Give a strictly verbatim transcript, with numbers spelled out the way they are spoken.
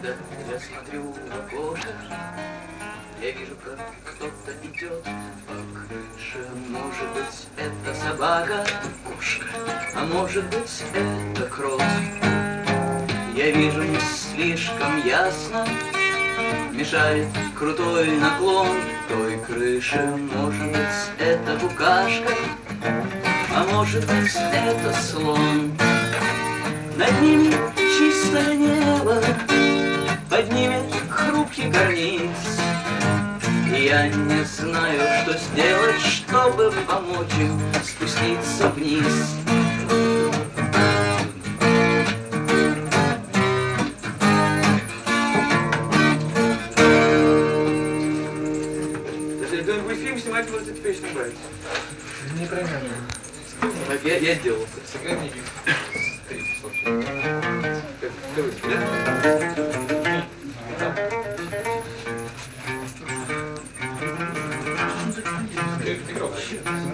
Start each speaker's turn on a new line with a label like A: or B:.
A: когда я смотрю в окошко, я вижу, как кто-то идет по крыше. Может быть, это собака, кошка, а может быть, это крот. Я вижу не слишком ясно, мешает крутой наклон той крыши. Может быть, это букашка, а может быть, это слон. Над ними чистое небо, под ними хрупкий карниз. И я не знаю, что сделать, чтобы помочь им спуститься вниз.
B: Вы фильм снимать можете теперь снимать.
C: Не примерно.
A: Так я, я делал.
C: Сыграй мне игру.